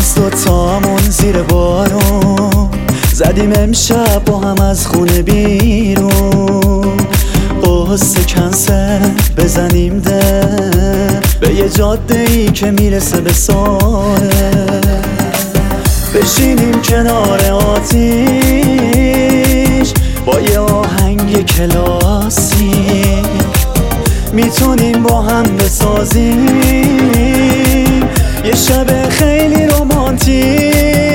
از دوتامون زیر بارون زدیم امشب با هم از خونه بیرون. قصه کنسل بزنیم ده به یه جاده ای که میرسه به ساحل، بشینیم کنار آتیش با یه آهنگ کلاسیک، میتونیم با هم بسازیم یه شب خیلی رومانتیک.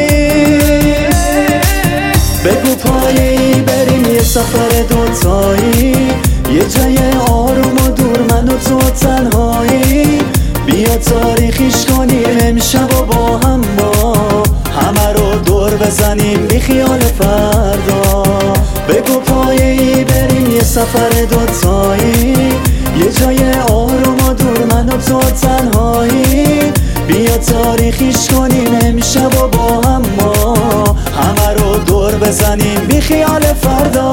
بگو پایه‌ای بریم یه سفر دوتایی، یه جای آروم و دور من و تو تنهایی. بیا تاریخیش کنیم امشب و با هم همه رو دور بزنیم بی خیال فردا. بگو پایه‌ای بریم یه سفر دوتایی، یه جای آروم و دور من و تو تنهایی. بیا تاریخیش کنیم امشب و با هم همه رو دور بزنیم بی خیال فردا.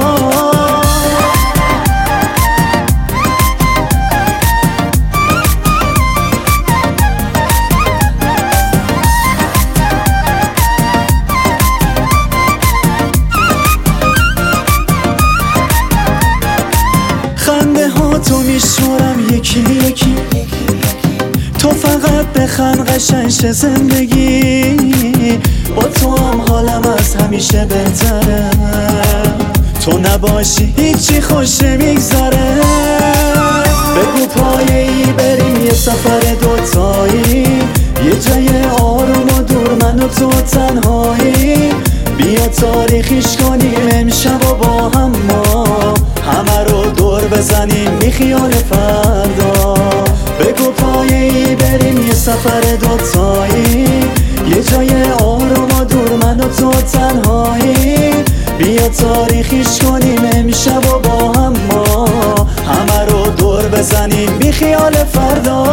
خنده ها تو میشورم یکی یکی، تو فقط بخند قشنگ شه زندگی. با تو هم حالم از همیشه بهتره، تو نباشی هیچی خوش نمیگذره. بگو پایه‌ای بریم یه سفر دوتایی، یه جای آروم و دور من و تو تنهایی. بیا تاریخیش کنیم امشب و با هم همه رو دور بزنیم بی خیال فردا. بگو پایه‌ای بریم یه سفر دوتایی، یه جای آروم و دور من و تو تنهایی. بیا تاریخیش کنیم امشب و با هم همه رو دور بزنیم بی خیال فردا.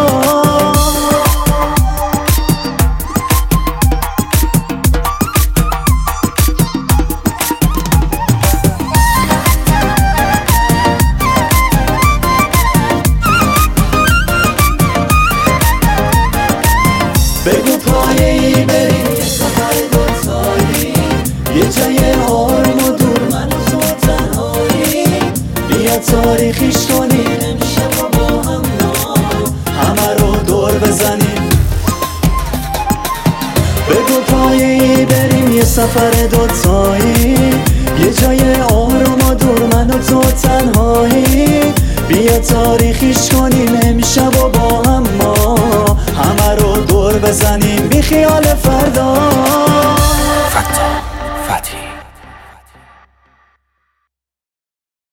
بگو پایه‌ای بریم یه سفر دوتایی، یه جای آروم و دور من و تو تنهایی. بیا تاریخیش کنیم امشب و با هم همه رو دور بزنیم. بگو پایه‌ای بریم یه سفر دوتایی، یه جای آروم و دور من و تو تنهایی. بیا تاریخیش کنیم امشب و با هم همه رو دور بزنیم بی خیال فردا.